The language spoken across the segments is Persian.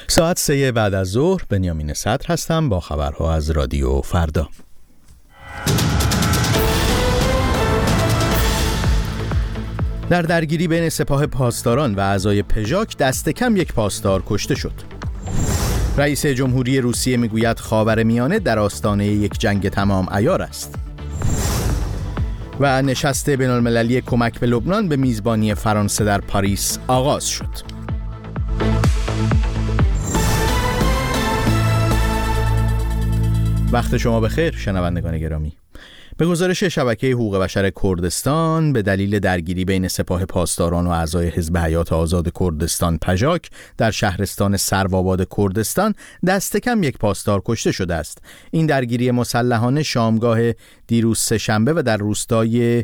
ساعت 3 بعد از ظهر بنیامین صدر هستم با خبرها از رادیو فردا. در درگیری بین سپاه پاسداران و اعضای پژاک دست کم یک پاسدار کشته شد. رئیس جمهوری روسیه میگوید خاورمیانه در آستانه یک جنگ تمام عیار است. و نشست بین‌المللی کمک به لبنان به میزبانی فرانسه در پاریس آغاز شد. وقت شما بخیر شنوندگان گرامی. به گزارش شبکه حقوق بشر کردستان، به دلیل درگیری بین سپاه پاسداران و اعضای حزب حیات آزاد کردستان پژاک در شهرستان سروآباد کردستان دست کم یک پاسدار کشته شده است. این درگیری مسلحانه شامگاه دیروز سه‌شنبه و در روستای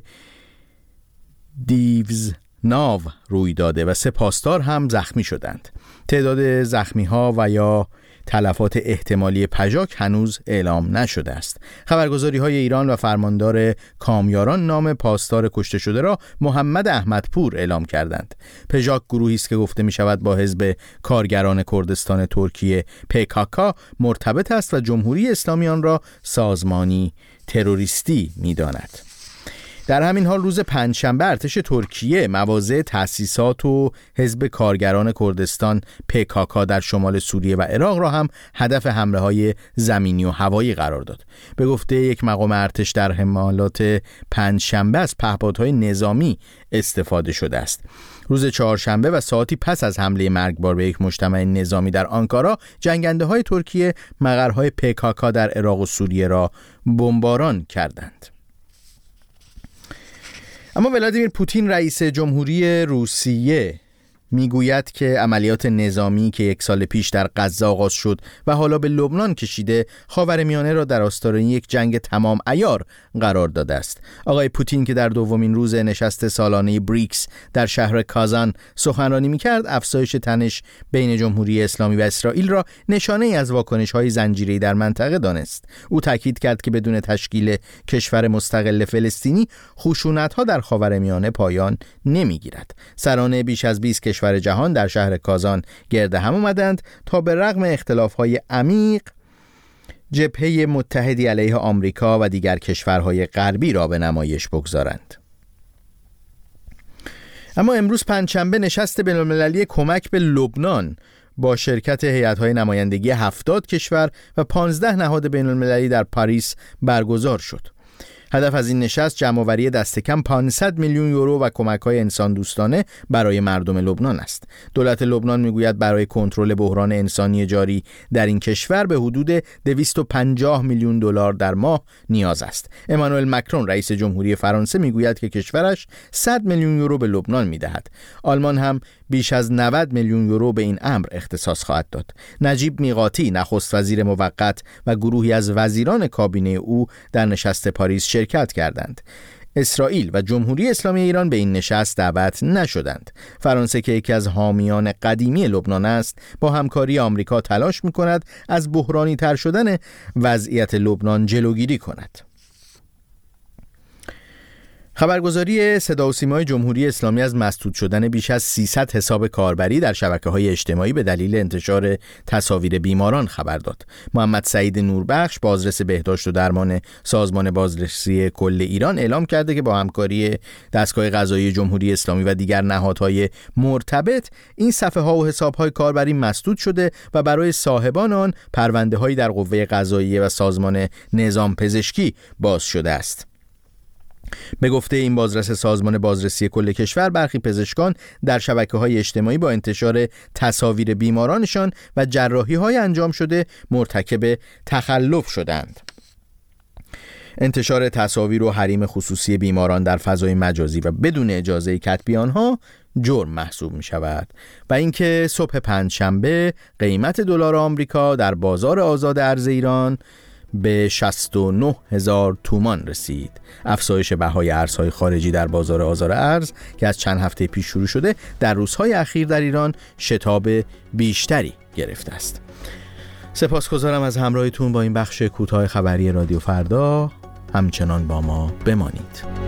دیوزناو روی داده و 3 پاسدار هم زخمی شدند. تعداد زخمی‌ها و یا تلفات احتمالی پژاک هنوز اعلام نشده است. خبرگزاری‌های ایران و فرماندار کامیاران نام پاسدار کشته شده را محمد احمدپور اعلام کردند. پژاک گروهی است که گفته می‌شود با حزب کارگران کردستان ترکیه PKK مرتبط است و جمهوری اسلامی آن را سازمانی تروریستی می‌داند. در همین حال روز پنجشنبه ارتش ترکیه مواضع تأسیسات و حزب کارگران کردستان PKK در شمال سوریه و عراق را هم هدف حمله‌های زمینی و هوایی قرار داد. به گفته یک مقام ارتش در حملات پنجشنبه از پهپادهای نظامی استفاده شده است. روز چهارشنبه و ساعتی پس از حمله مرگبار به یک مجتمع نظامی در آنکارا، جنگنده‌های ترکیه مقرهای PKK در عراق و سوریه را بمباران کردند. اما ولادیمیر پوتین رئیس جمهوری روسیه میگوید که عملیات نظامی که 1 سال پیش در غزه آغاز شد و حالا به لبنان کشیده، خاورمیانه را در آستانه یک جنگ تمام عیار قرار داده است. آقای پوتین که در دومین روز نشست سالانه بریکس در شهر کازان سخنرانی میکرد، افزایش تنش بین جمهوری اسلامی و اسرائیل را نشانه ای از واکنش‌های زنجیره‌ای در منطقه دانست. او تاکید کرد که بدون تشکیل کشور مستقل فلسطینی، خشونت‌ها در خاورمیانه پایان نمیگیرد. سران بیش از 20 کشور جهان در شهر کازان گرد هم آمدند تا به رغم اختلاف‌های عمیق جبهه متحدی علیه آمریکا و دیگر کشورهای غربی را به نمایش بگذارند. اما امروز پنجشنبه نشست بین‌المللی کمک به لبنان با شرکت هیئت‌های نمایندگی 70 کشور و 15 نهاد بین‌المللی در پاریس برگزار شد. هدف از این نشست جمع‌آوری دست کم 500 میلیون یورو و کمک‌های انسان دوستانه برای مردم لبنان است. دولت لبنان میگوید برای کنترل بحران انسانی جاری در این کشور به حدود 250 میلیون دلار در ماه نیاز است. امانوئل مکرون رئیس جمهوری فرانسه میگوید که کشورش 100 میلیون یورو به لبنان میدهد. آلمان هم بیش از 90 میلیون یورو به این امر اختصاص خواهد داد. نجیب میقاتی نخست وزیر موقت و گروهی از وزیران کابینه او در نشست پاریس شرکت کردند. اسرائیل و جمهوری اسلامی ایران به این نشست دعوت نشدند. فرانسه که یکی از حامیان قدیمی لبنان است، با همکاری آمریکا تلاش می‌کند از بحرانی تر شدن وضعیت لبنان جلوگیری کند. خبرگزاری صدا و سیمای جمهوری اسلامی از مسدود شدن بیش از 300 حساب کاربری در شبکه‌های اجتماعی به دلیل انتشار تصاویر بیماران خبر داد. محمد سعید نوربخش، بازرس بهداشت و درمان سازمان بازرسی کل ایران، اعلام کرده که با همکاری دستگاه قضایی جمهوری اسلامی و دیگر نهادهای مرتبط، این صفحه‌ها و حساب‌های کاربری مسدود شده و برای صاحبان آن پرونده‌هایی در قوه قضاییه و سازمان نظام پزشکی باز شده است. به گفته این بازرس سازمان بازرسی کل کشور، برخی پزشکان در شبکه‌های اجتماعی با انتشار تصاویر بیمارانشان و جراحی‌های انجام شده مرتکب تخلف شدند. انتشار تصاویر و حریم خصوصی بیماران در فضای مجازی و بدون اجازه کتبی آنها جرم محسوب می شود. و اینکه صبح پنجشنبه قیمت دلار آمریکا در بازار آزاد ارز ایران به 69,000 تومان رسید. افزایش بهای ارزهای خارجی در بازار آزاد ارز که از چند هفته پیش شروع شده، در روزهای اخیر در ایران شتاب بیشتری گرفته است. سپاسگزارم از همراهیتون با این بخش کوتاه خبری رادیو فردا. همچنان با ما بمانید.